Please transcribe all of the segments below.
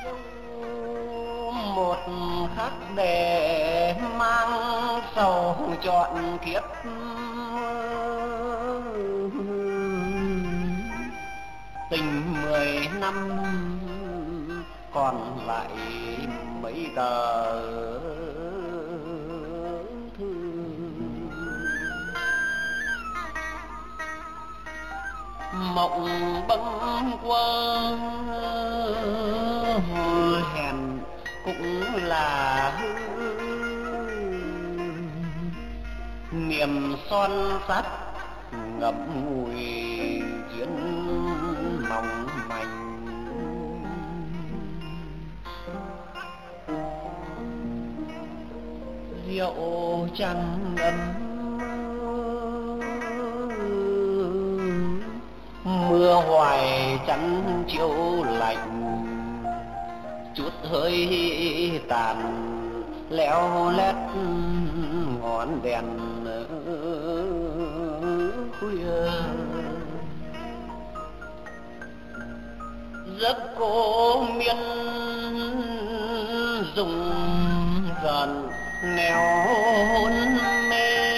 một khắc để mang sầu trọn kiếp, tình 10 năm còn lại mấy tờ thư. Mộng bâng quơ hẹn cũng là hư, niềm son sắt ngậm ngùi duyên mong manh. Rượu trăng ấm mưa hoài chắn chiếu lạnh, chút hơi tàn léo lét ngọn đèn khuya. Giấc cô miên rùng rợn neo hôn mê,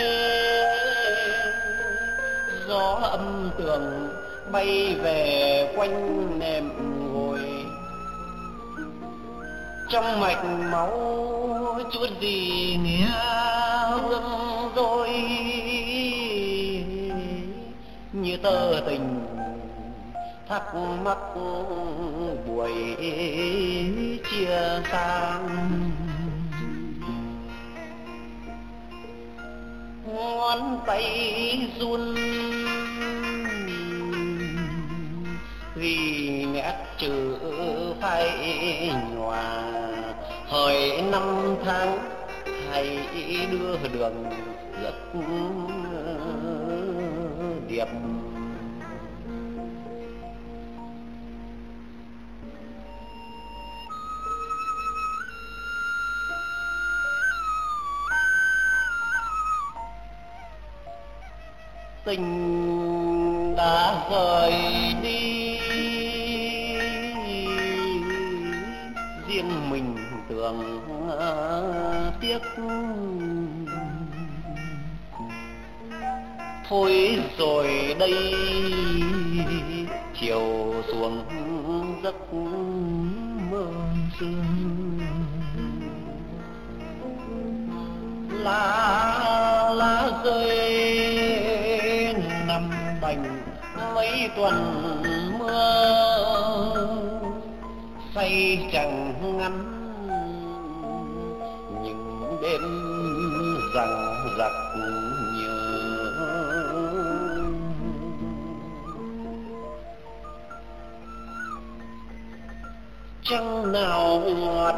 gió âm tường bay về quanh nệm ngồi, trong mạch máu chút gì nghĩa hương rồi, như tơ tình thắc mắc buổi chia xa. Ngón tay run vì nét chữ phai nhòa, hỡi năm tháng hãy đưa đường giấc điệp. Tình đã rời đi, riêng mình tưởng tiếc. Thôi rồi đây chiều xuống giấc mơ sương, lá rơi nằm đành mấy tuần mưa, say chẳng ngắn những đêm rằng giặc nhớ. Trăng nào ngọt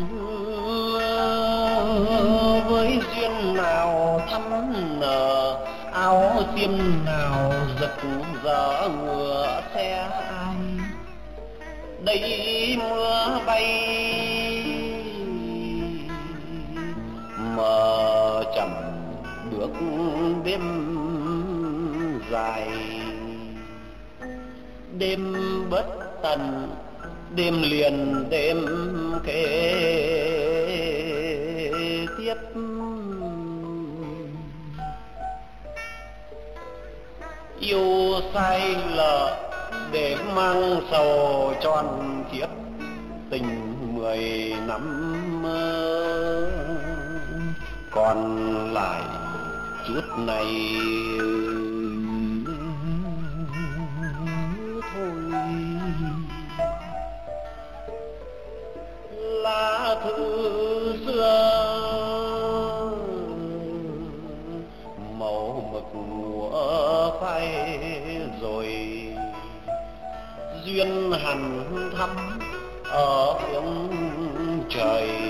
với duyên nào thắm nở, áo xiêm nào giật gió ngựa xe ai. Đây mưa bay mờ chậm bước đêm dài, đêm bất tận đêm liền đêm kế tiếp. Yêu sai lỡ để mang sầu tròn kiếp, tình 10 năm còn lại chút này thôi. Lá thư xưa màu mực mùa phai rồi, duyên hằn thắm ở phương trời